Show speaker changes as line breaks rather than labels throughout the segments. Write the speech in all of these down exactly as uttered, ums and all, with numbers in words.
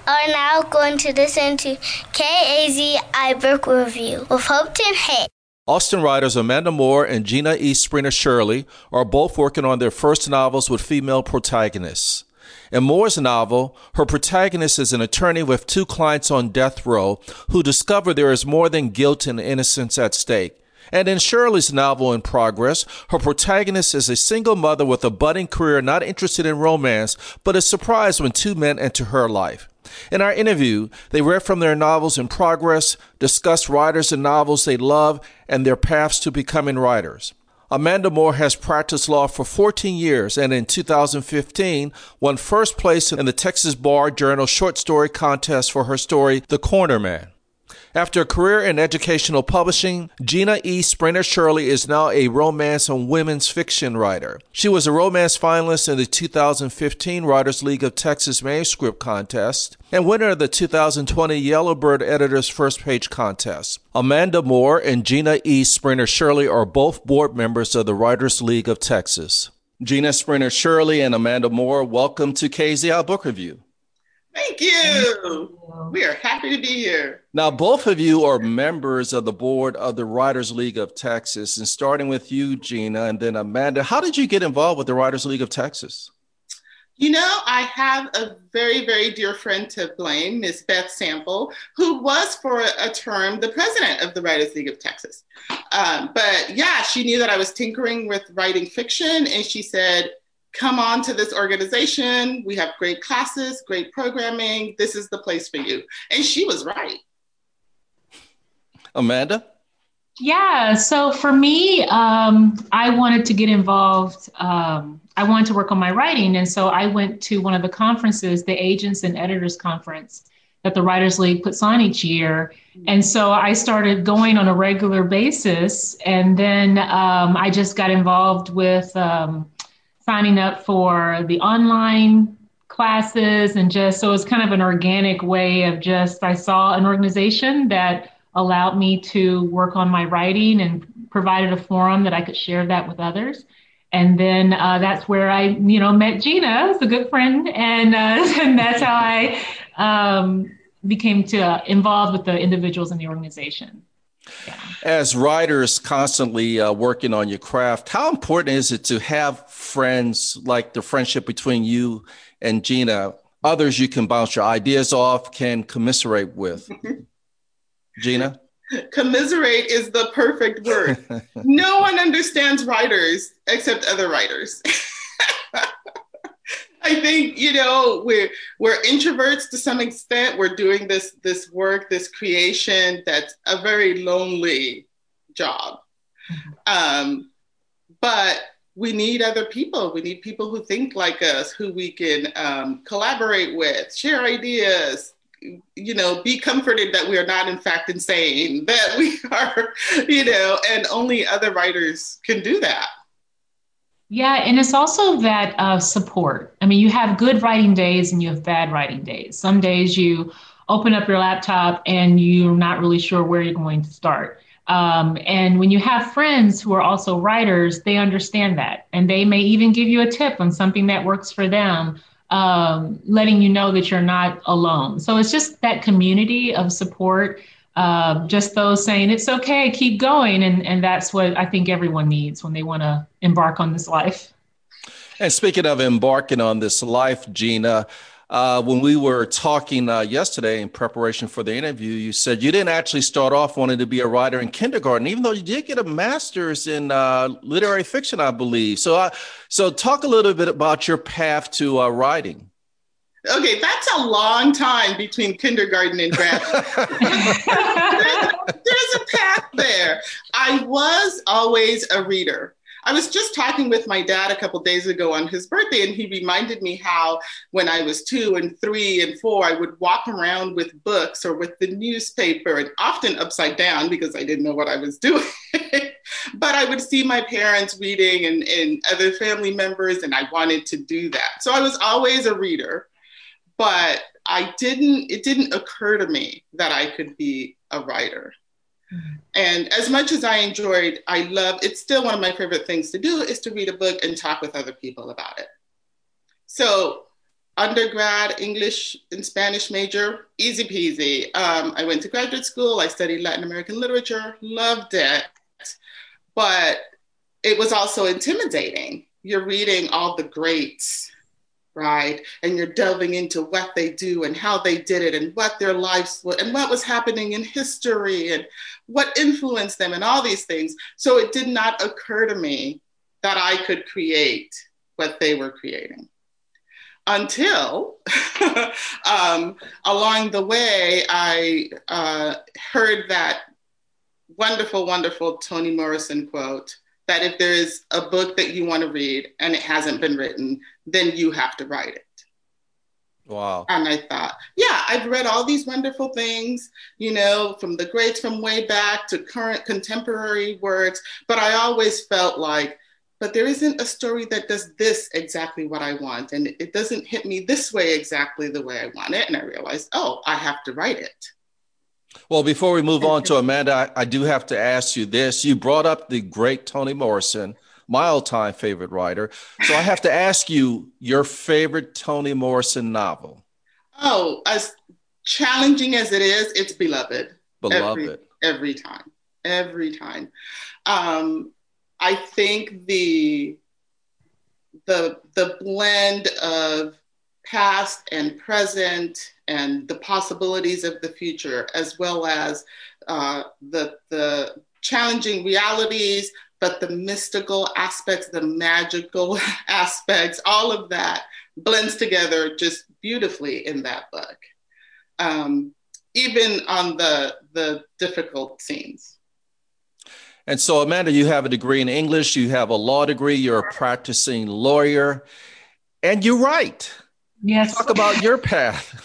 are now going to listen to K A Z I Book Review with Hope and Hay.
Austin writers Amanda Moore and Gina E. Springer Shirley are both working on their first novels with female protagonists. In Moore's novel, her protagonist is an attorney with two clients on death row who discover there is more than guilt and innocence at stake. And in Shirley's novel In Progress, her protagonist is a single mother with a budding career not interested in romance, but is surprised when two men enter her life. In our interview, they read from their novels in progress, discussed writers and novels they love, and their paths to becoming writers. Amanda Moore has practiced law for fourteen years and in two thousand fifteen won first place in the Texas Bar Journal short story contest for her story, The Corner Man. After a career in educational publishing, Gina E. Springer Shirley is now a romance and women's fiction writer. She was a romance finalist in the two thousand fifteen Writers League of Texas Manuscript Contest and winner of the two thousand twenty Yellowbird Editor's First Page Contest. Amanda Moore and Gina E. Springer Shirley are both board members of the Writers League of Texas. Gina Springer Shirley and Amanda Moore, welcome to K Z I Book Review.
Thank you. Thank you. We are happy to be here.
Now, both of you are members of the board of the Writers League of Texas. And starting with you, Gina, and then Amanda, how did you get involved with the Writers League of Texas?
You know, I have a very, very dear friend to blame, Miss Beth Sample, who was for a term the president of the Writers League of Texas. Um, but yeah, she knew that I was tinkering with writing fiction, and she said, come on to this organization. We have great classes, great programming. This is the place for you. And she was right.
Amanda?
Yeah, so for me, um, I wanted to get involved. Um, I wanted to work on my writing. And so I went to one of the conferences, the Agents and Editors Conference that the Writers League puts on each year. And so I started going on a regular basis. And then um, I just got involved with um, signing up for the online classes, and just, so it was kind of an organic way of just, I saw an organization that allowed me to work on my writing and provided a forum that I could share that with others. And then uh, that's where I, you know, met Gina, who's a good friend. And, uh, and that's how I um, became to, uh, involved with the individuals in the organization. Yeah.
As writers constantly uh, working on your craft, how important is it to have friends like the friendship between you and Gina, others you can bounce your ideas off, can commiserate with? Gina?
Commiserate is the perfect word. No one understands writers except other writers. I think, you know, we're we're introverts to some extent. We're doing this this work, this creation that's a very lonely job. Um, but we need other people. We need people who think like us, who we can um, collaborate with, share ideas, you know, be comforted that we are not in fact insane, that we are, you know, and only other writers can do that.
Yeah, and it's also that uh, support. I mean, you have good writing days and you have bad writing days. Some days you open up your laptop and you're not really sure where you're going to start. Um, and when you have friends who are also writers, they understand that. And they may even give you a tip on something that works for them, um, letting you know that you're not alone. So it's just that community of support. Uh, just those saying, it's okay, keep going. And, and that's what I think everyone needs when they want to embark on this life.
And speaking of embarking on this life, Gina, uh, when we were talking uh, yesterday in preparation for the interview, you said you didn't actually start off wanting to be a writer in kindergarten, even though you did get a master's in uh, literary fiction, I believe. So, uh, so talk a little bit about your path to uh, writing.
Okay, that's a long time between kindergarten and grad school. there's, there's a path there. I was always a reader. I was just talking with my dad a couple of days ago on his birthday, and he reminded me how when I was two and three and four, I would walk around with books or with the newspaper, and often upside down because I didn't know what I was doing. But I would see my parents reading and, and other family members, and I wanted to do that. So I was always a reader. But I didn't, it didn't occur to me that I could be a writer. Mm-hmm. And as much as I enjoyed, I love, it's still one of my favorite things to do is to read a book and talk with other people about it. So undergrad, English and Spanish major, easy peasy. Um, I went to graduate school. I studied Latin American literature, loved it. But it was also intimidating. You're reading all the greats, right? And you're delving into what they do and how they did it and what their lives were and what was happening in history and what influenced them and all these things. So it did not occur to me that I could create what they were creating. Until um, along the way, I uh, heard that wonderful, wonderful Toni Morrison quote, that if there is a book that you want to read and it hasn't been written, then you have to write it.
Wow.
And I thought, yeah, I've read all these wonderful things, you know, from the greats from way back to current contemporary works, but I always felt like, but there isn't a story that does this exactly what I want. And it doesn't hit me this way exactly the way I want it. And I realized, oh, I have to write it.
Well, before we move on to Amanda, I, I do have to ask you this. You brought up the great Toni Morrison, my all-time favorite writer. So I have to ask you your favorite Toni Morrison novel.
Oh, as challenging as it is, it's Beloved.
Beloved.
Every, every time, every time. Um, I think the, the, the blend of past and present and the possibilities of the future, as well as uh, the, the challenging realities, but the mystical aspects, the magical aspects, all of that blends together just beautifully in that book, um, even on the, the difficult scenes.
And so, Amanda, you have a degree in English, you have a law degree, you're a practicing lawyer, and you write.
Yes.
Talk about your path.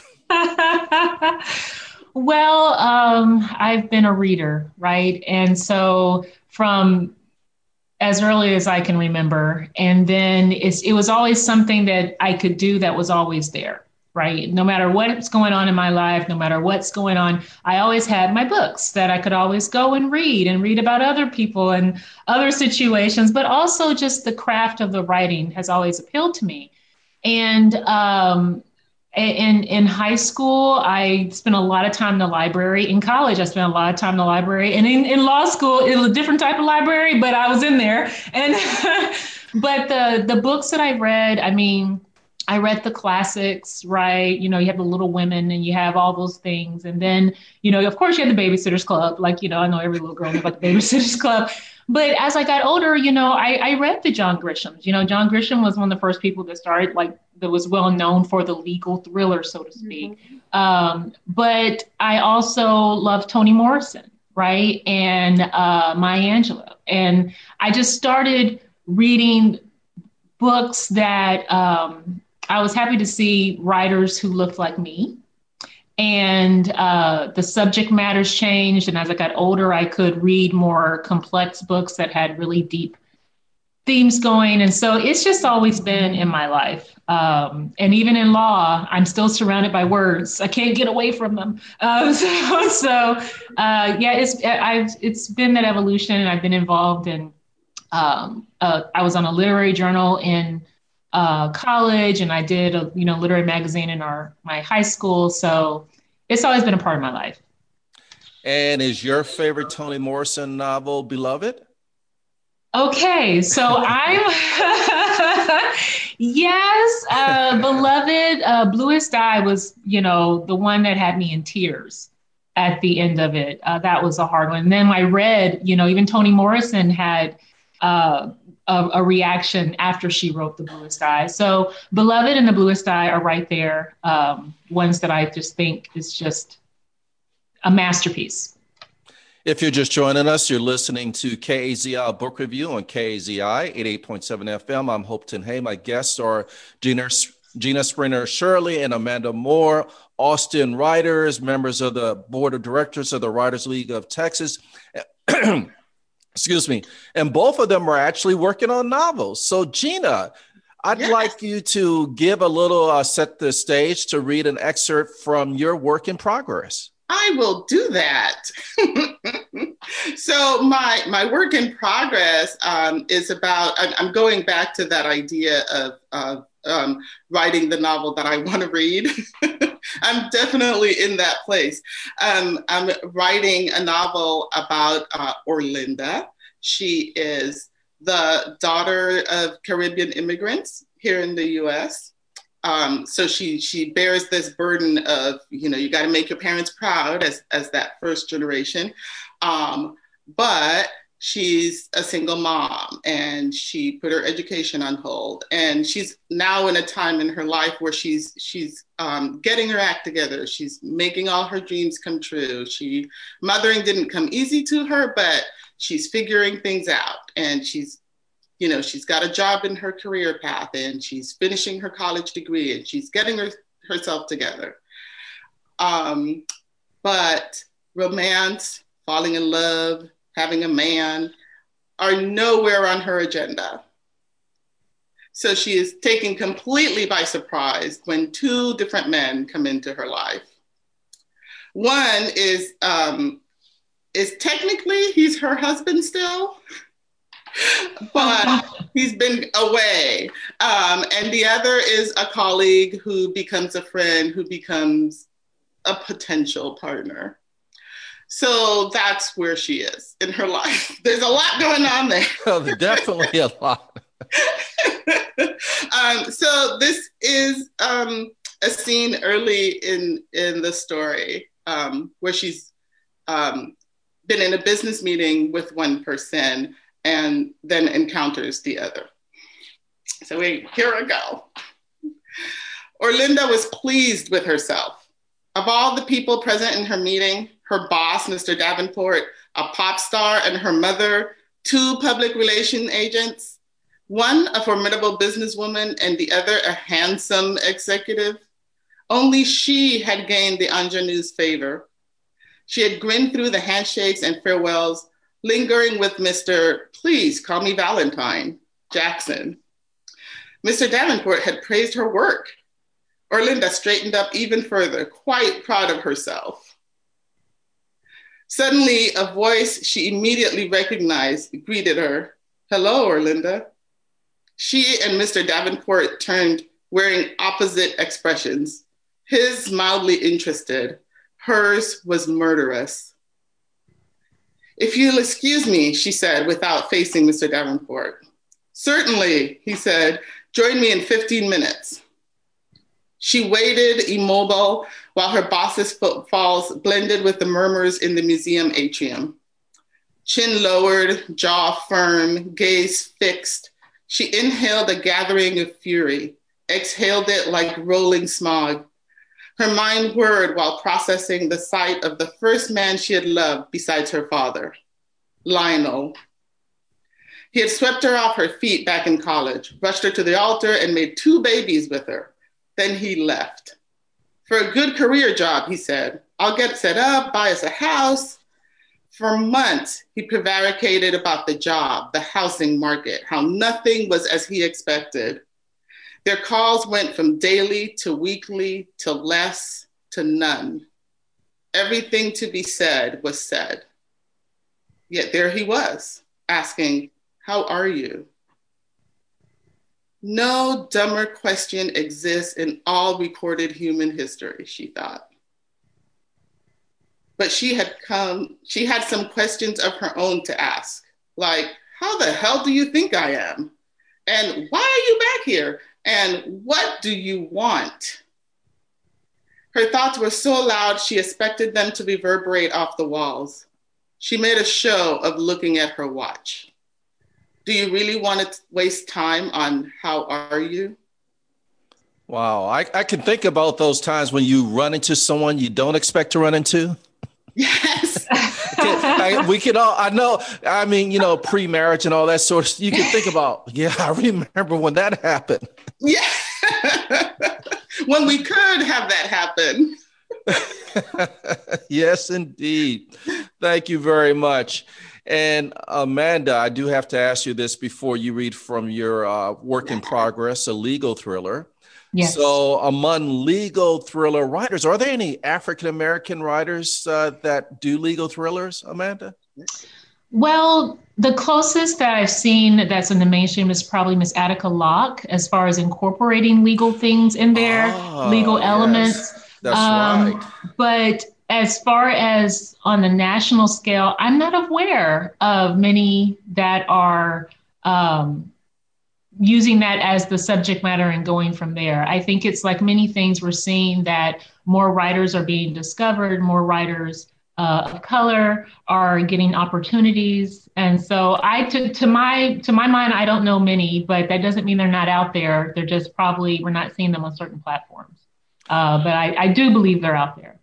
Well, um, I've been a reader, right? And so from as early as I can remember, and then it's, it was always something that I could do that was always there, right? No matter what's going on in my life, no matter what's going on, I always had my books that I could always go and read and read about other people and other situations, but also just the craft of the writing has always appealed to me. And um, in, in high school, I spent a lot of time in the library. In college, I spent a lot of time in the library. And in, in law school, it was a different type of library, but I was in there. And but the the books that I read, I mean, I read the classics, right? You know, you have the Little Women and you have all those things. And then, you know, of course, you have the Babysitter's Club. Like, you know, I know every little girl knows about the Babysitter's Club. But as I got older, you know, I, I read the John Grishams. You know, John Grisham was one of the first people that started, like, that was well known for the legal thriller, so to speak. Mm-hmm. Um, but I also love Toni Morrison, right? And uh, Maya Angelou. And I just started reading books that um, I was happy to see writers who looked like me. And uh, the subject matters changed. And as I got older, I could read more complex books that had really deep themes going. And so it's just always been in my life. Um, and even in law, I'm still surrounded by words. I can't get away from them. Uh, so so uh, yeah, it's I've it's been that evolution. And I've been involved in, um, uh, I was on a literary journal in Uh, college, and I did a you know literary magazine in our my high school. So it's always been a part of my life.
And is your favorite Toni Morrison novel Beloved?
Okay, so I'm yes, uh, Beloved. Uh, Bluest Eye was you know the one that had me in tears at the end of it. Uh, that was a hard one. And then I read you know even Toni Morrison had. Uh, A, a reaction after she wrote The Bluest Eye. So Beloved and The Bluest Eye are right there. Um, ones that I just think is just a masterpiece.
If you're just joining us, you're listening to K A Z I Book Review on K A Z I eighty-eight point seven F M. I'm Hopeton Hay. My guests are Gina, Gina Springer Shirley and Amanda Moore, Austin writers, members of the board of directors of the Writers League of Texas. Excuse me. And both of them are actually working on novels. So Gina, I'd yes. like you to give a little, uh, set the stage to read an excerpt from your work in progress.
I will do that. So my, my work in progress um, is about, I'm, I'm going back to that idea of, of, um, writing the novel that I want to read. I'm definitely in that place. Um, I'm writing a novel about uh, Orlinda. She is the daughter of Caribbean immigrants here in the U S. Um, so she she bears this burden of, you know, you got to make your parents proud as, as that first generation. Um, but she's a single mom and she put her education on hold. And she's now in a time in her life where she's she's um, getting her act together. She's making all her dreams come true. She mothering didn't come easy to her, but she's figuring things out. And she's, you know, she's got a job in her career path and she's finishing her college degree and she's getting her, herself together. Um, but romance, falling in love, having a man are nowhere on her agenda. So she is taken completely by surprise when two different men come into her life. One is, um, is technically, he's her husband still, but he's been away. Um, and the other is a colleague who becomes a friend, who becomes a potential partner. So that's where she is in her life. There's a lot going on there.
Oh, definitely a lot.
um, so this is um, a scene early in, in the story um, where she's um, been in a business meeting with one person and then encounters the other. So we, here we go. Orlinda was pleased with herself. Of all the people present in her meeting, her boss, Mister Davenport, a pop star, and her mother, two public relation agents, one a formidable businesswoman and the other a handsome executive, only she had gained the ingenue's favor. She had grinned through the handshakes and farewells, lingering with Mister Please call me Valentine, Jackson. Mister Davenport had praised her work. Orlinda straightened up even further, quite proud of herself. Suddenly, a voice she immediately recognized greeted her. Hello, Orlinda. She and Mister Davenport turned, wearing opposite expressions. His mildly interested, hers was murderous. If you'll excuse me, she said, without facing Mister Davenport. Certainly, he said, join me in fifteen minutes. She waited immobile while her boss's footfalls blended with the murmurs in the museum atrium. Chin lowered, jaw firm, gaze fixed, she inhaled a gathering of fury, exhaled it like rolling smog. Her mind whirred while processing the sight of the first man she had loved besides her father, Lionel. He had swept her off her feet back in college, rushed her to the altar, and made two babies with her. Then he left. For a good career job, he said. I'll get set up, buy us a house. For months, he prevaricated about the job, the housing market, how nothing was as he expected. Their calls went from daily to weekly to less to none. Everything to be said was said. Yet there he was, asking, how are you? No dumber question exists in all recorded human history, she thought. But she had come, she had some questions of her own to ask, like, how the hell do you think I am? And why are you back here? And what do you want? Her thoughts were so loud, she expected them to reverberate off the walls. She made a show of looking at her watch. Do you really want to waste time on how are you?
Wow, I, I can think about those times when you run into someone you don't expect to run into.
Yes.
I, we can all, I know, I mean, you know, pre-marriage and all that sort of, you can think about, yeah, I remember when that happened.
Yeah. When we could have that happen.
Yes, indeed. Thank you very much. And Amanda, I do have to ask you this before you read from your uh, work in progress, a legal thriller.
Yes.
So among legal thriller writers, are there any African-American writers uh, that do legal thrillers, Amanda?
Well, the closest that I've seen that's in the mainstream is probably Miss Attica Locke, as far as incorporating legal things in there,
Ah,
legal elements.
yes, that's right.
Um, but as far as on the national scale, I'm not aware of many that are um, using that as the subject matter and going from there. I think it's like many things we're seeing that more writers are being discovered, more writers uh, of color are getting opportunities. And so I to, to my to my mind, I don't know many, but that doesn't mean they're not out there. They're just probably we're not seeing them on certain platforms. Uh, but I, I do believe they're out there.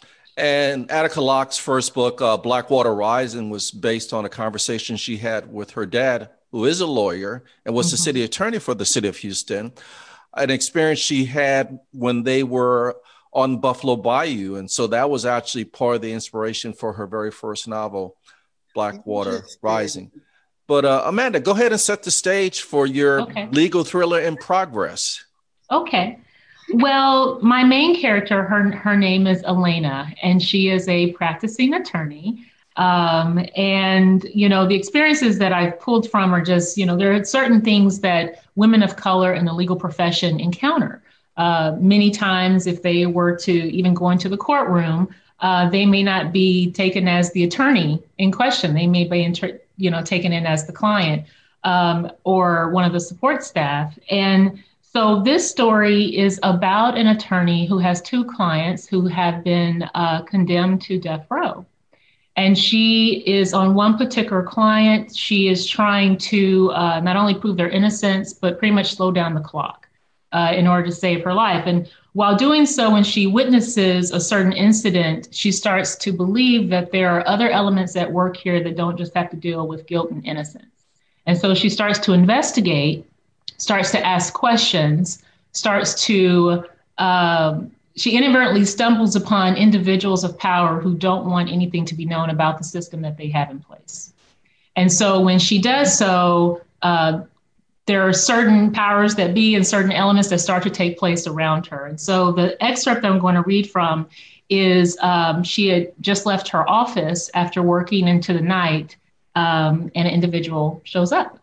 And Attica Locke's first book, uh, Blackwater Rising, was based on a conversation she had with her dad, who is a lawyer and was mm-hmm. the city attorney for the city of Houston, an experience she had when they were on Buffalo Bayou. And so that was actually part of the inspiration for her very first novel, Blackwater Rising. But uh, Amanda, go ahead and set the stage for your okay. legal thriller in progress.
Okay. Well, my main character, her her name is Elena, and she is a practicing attorney. Um, and, you know, the experiences that I've pulled from are just, you know, there are certain things that women of color in the legal profession encounter. Uh, many times, if they were to even go into the courtroom, uh, they may not be taken as the attorney in question. They may be, inter- you know, taken in as the client um, or one of the support staff. And so this story is about an attorney who has two clients who have been uh, condemned to death row. And she is on one particular client. She is trying to uh, not only prove their innocence, but pretty much slow down the clock uh, in order to save her life. And while doing so, when she witnesses a certain incident, she starts to believe that there are other elements at work here that don't just have to deal with guilt and innocence. And so she starts to investigate, starts to ask questions, starts to, um, she inadvertently stumbles upon individuals of power who don't want anything to be known about the system that they have in place. And so when she does so, uh, there are certain powers that be and certain elements that start to take place around her. And so the excerpt I'm going to read from is um, she had just left her office after working into the night, um, and an individual shows up.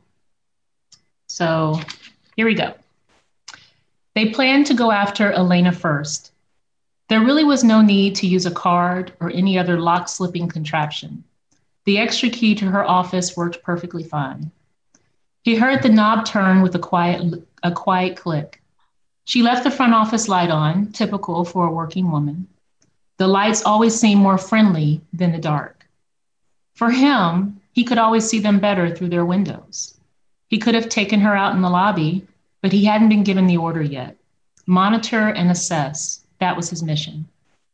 So here we go. They planned to go after Elena first. There really was no need to use a card or any other lock-slipping contraption. The extra key to her office worked perfectly fine. He heard the knob turn with a quiet, a quiet click. She left the front office light on, typical for a working woman. The lights always seemed more friendly than the dark. For him, he could always see them better through their windows. He could have taken her out in the lobby, but he hadn't been given the order yet. Monitor and assess. That was his mission.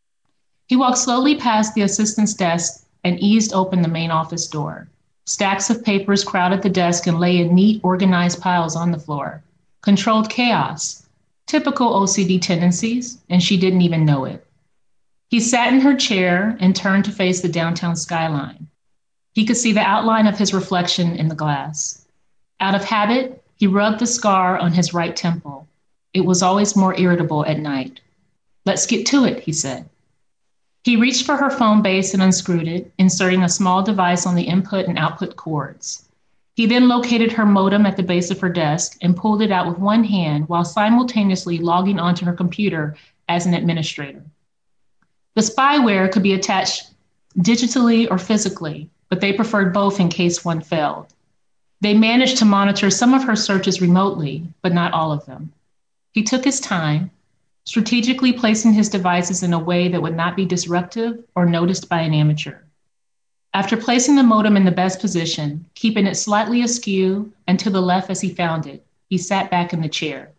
He walked slowly past the assistant's desk and eased open the main office door. Stacks of papers crowded the desk and lay in neat, organized piles on the floor. Controlled chaos. Typical O C D tendencies, and she didn't even know it. He sat in her chair and turned to face the downtown skyline. He could see the outline of his reflection in the glass. Out of habit, he rubbed the scar on his right temple. It was always more irritable at night. Let's get to it, he said. He reached for her phone base and unscrewed it, inserting a small device on the input and output cords. He then located her modem at the base of her desk and pulled it out with one hand while simultaneously logging onto her computer as an administrator. The spyware could be attached digitally or physically, but they preferred both in case one failed. They managed to monitor some of her searches remotely, but not all of them. He took his time, strategically placing his devices in a way that would not be disruptive or noticed by an amateur. After placing the modem in the best position, keeping it slightly askew and to the left as he found it, he sat back in the chair.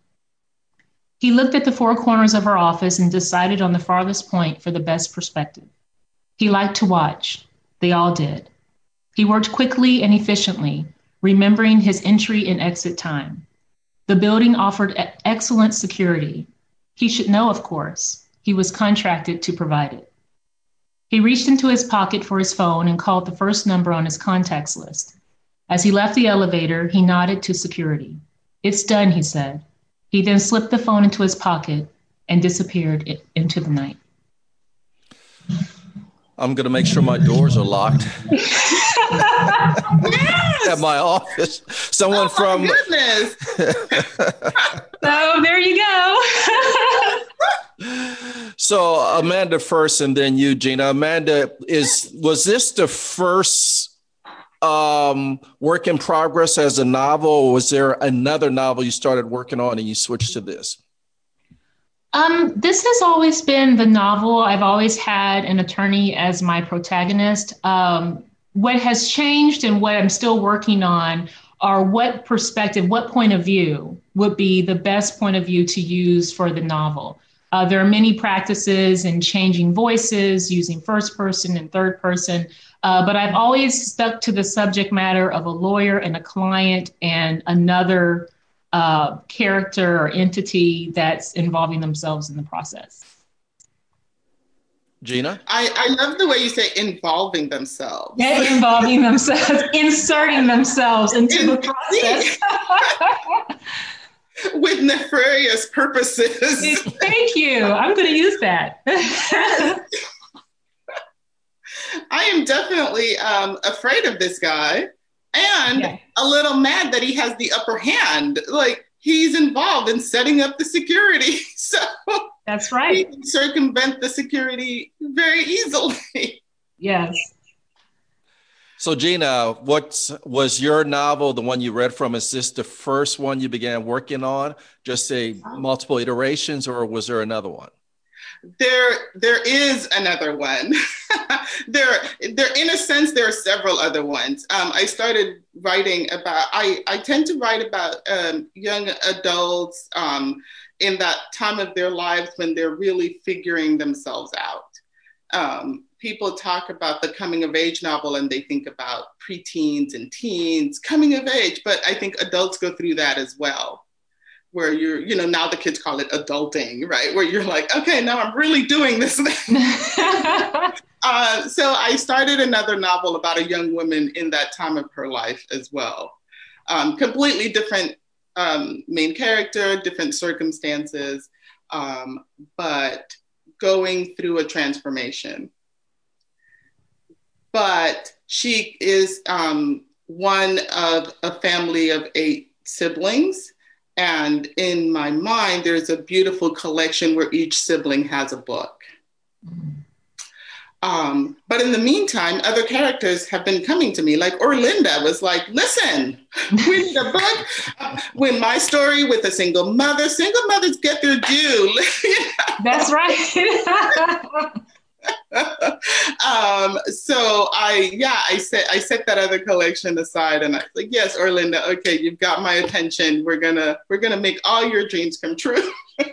He looked at the four corners of her office and decided on the farthest point for the best perspective. He liked to watch. They all did. He worked quickly and efficiently, remembering his entry and exit time. The building offered excellent security. He should know, of course. He was contracted to provide it. He reached into his pocket for his phone and called the first number on his contacts list. As he left the elevator, he nodded to security. It's done, he said. He then slipped the phone into his pocket and disappeared into the night.
I'm going to make sure my doors are locked.
Yes!
At my office. Someone
Oh,
from.
my goodness.
So there you go.
So Amanda first, and then you, Gina. Amanda, is was this the first um, work in progress as a novel, or was there another novel you started working on and you switched to this?
Um, this has always been the novel. I've always had an attorney as my protagonist. Um, what has changed and what I'm still working on are what perspective, what point of view would be the best point of view to use for the novel. Uh, there are many practices in changing voices, using first person and third person, uh, but I've always stuck to the subject matter of a lawyer and a client and another uh, character or entity that's involving themselves in the process.
Gina?
I, I love the way you say involving themselves.
Yeah, involving themselves, inserting themselves into the process.
With nefarious purposes.
Thank you. I'm going to use that.
I am definitely um, afraid of this guy and yeah. a little mad that he has the upper hand. Like, he's involved in setting up the security. So
that's right.
He can circumvent the security very easily.
Yes.
So Gina, what was your novel, the one you read from? Is this the first one you began working on? Just say multiple iterations, or was there another one?
There, there is another one. there, there, in a sense, there are several other ones. Um, I started writing about, I, I tend to write about um, young adults um, in that time of their lives when they're really figuring themselves out. Um, people talk about the coming of age novel and they think about preteens and teens coming of age, but I think adults go through that as well, where you're, you know, now the kids call it adulting, right? Where you're like, okay, now I'm really doing this thing. uh, so I started another novel about a young woman in that time of her life as well. Um, completely different um, main character, different circumstances, um, but going through a transformation. But she is um, one of a family of eight siblings. And in my mind, there's a beautiful collection where each sibling has a book. Um, but in the meantime, other characters have been coming to me, like Orlinda was like, listen, we need a book. Uh, when my story with a single mother, single mothers get their due.
That's right.
um, so I, yeah, I set, I set that other collection aside and I was like, yes, Orlinda, okay, you've got my attention. We're gonna, we're gonna make all your dreams come true.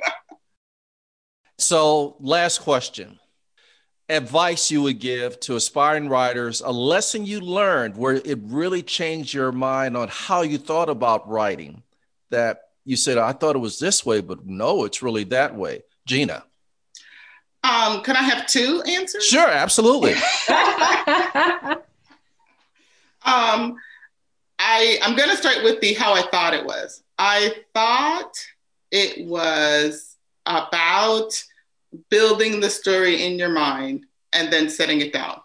So last question. Advice you would give to aspiring writers, a lesson you learned where it really changed your mind on how you thought about writing, that you said, I thought it was this way, but no, it's really that way. Gina.
Um, can I have two answers?
Sure, absolutely.
um, I, I'm going to start with the how I thought it was. I thought it was about building the story in your mind and then setting it down.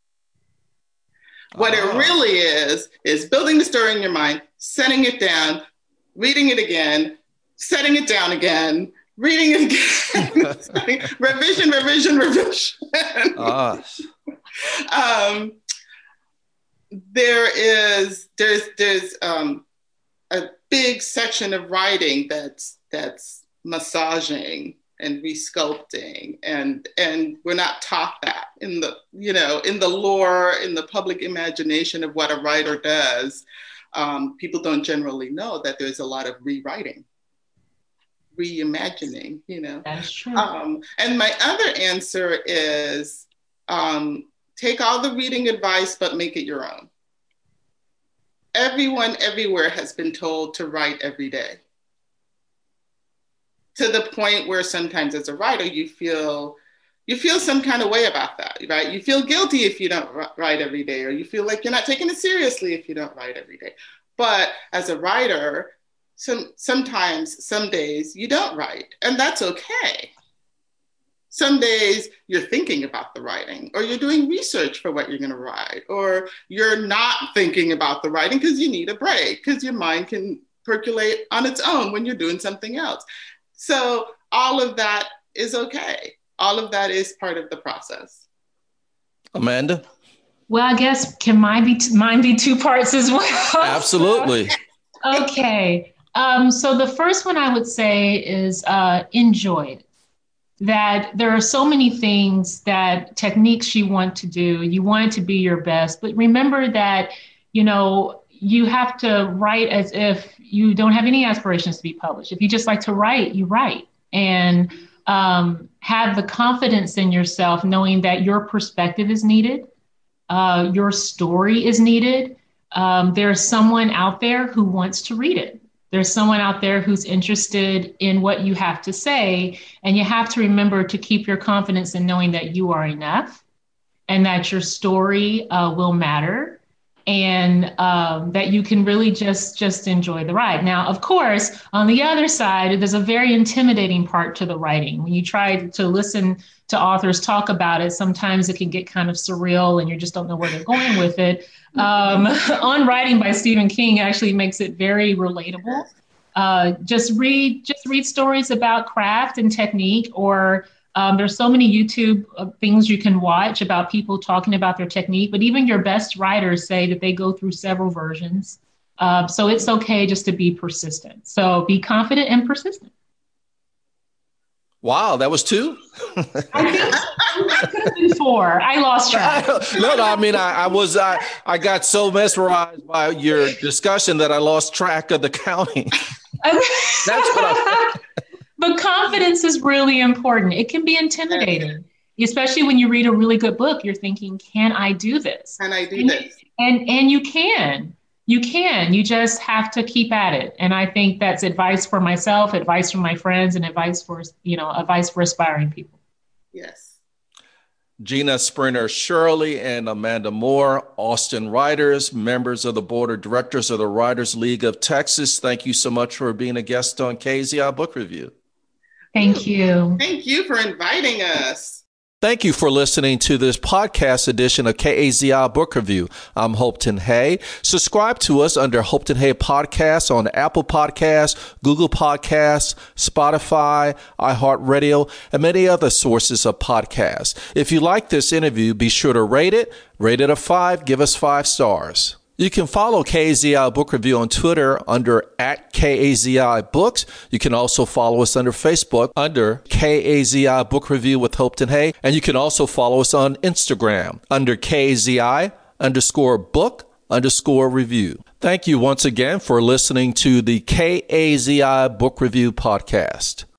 What oh. it really is, is building the story in your mind, setting it down, reading it again, setting it down again, reading it again, revision, revision, revision.
Ah.
um, there is, there's, there's um, a big section of writing that's, that's massaging and resculpting, and and we're not taught that in the, you know, in the lore, in the public imagination of what a writer does. Um, people don't generally know that there's a lot of rewriting, reimagining, you know.
That's true.
Um, and my other answer is um, take all the reading advice, but make it your own. Everyone everywhere has been told to write every day, to the point where sometimes as a writer, you feel you feel some kind of way about that, right? You feel guilty if you don't write every day, or you feel like you're not taking it seriously if you don't write every day. But as a writer, some sometimes, some days you don't write, and that's okay. Some days you're thinking about the writing, or you're doing research for what you're going to write, or you're not thinking about the writing because you need a break, because your mind can percolate on its own when you're doing something else. So all of that is okay. All of that is part of the process.
Amanda?
Well, I guess, can mine be, t- mine be two parts as well?
Absolutely.
Okay. Um, so the first one I would say is uh, enjoy it. That there are so many things, that techniques you want to do, you want it to be your best, but remember that, you know, you have to write as if you don't have any aspirations to be published. If you just like to write, you write, and um, have the confidence in yourself, knowing that your perspective is needed, uh, your story is needed. Um, there's someone out there who wants to read it. There's someone out there who's interested in what you have to say. And you have to remember to keep your confidence in knowing that you are enough, and that your story uh, will matter, and um, that you can really just, just enjoy the ride. Now, of course, on the other side, there's a very intimidating part to the writing. When you try to listen to authors talk about it, sometimes it can get kind of surreal and you just don't know where they're going with it. Um, On Writing by Stephen King actually makes it very relatable. Uh, just read, just read stories about craft and technique, or um, there's so many YouTube things you can watch about people talking about their technique, but even your best writers say that they go through several versions. Uh, so it's okay just to be persistent. So be confident and persistent.
Wow, that was two?
I think so. I could have been four. I lost track.
no, no, I mean, I, I was, I, I got so mesmerized by your discussion that I lost track of the counting. That's what I.
But confidence is really important. It can be intimidating, especially when you read a really good book. You're thinking, can I do this?
Can I do
and,
this?
And and you can. You can. You just have to keep at it. And I think that's advice for myself, advice from my friends, and advice for, you know, advice for aspiring people.
Yes.
Gina Springer Shirley and Amanda Moore, Austin writers, members of the board of directors of the Writers League of Texas. Thank you so much for being a guest on K Z I Book Review.
Thank you.
Thank you for inviting us.
Thank you for listening to this podcast edition of K A Z I Book Review. I'm Hopeton Hay. Subscribe to us under Hopeton Hay Podcasts on Apple Podcasts, Google Podcasts, Spotify, iHeartRadio, and many other sources of podcasts. If you like this interview, be sure to rate it. Rate it a five. Give us five stars. You can follow K A Z I Book Review on Twitter under at K A Z I Books. You can also follow us under Facebook under K A Z I Book Review with Hopeton Hay. And you can also follow us on Instagram under K A Z I underscore book underscore review. Thank you once again for listening to the K A Z I Book Review podcast.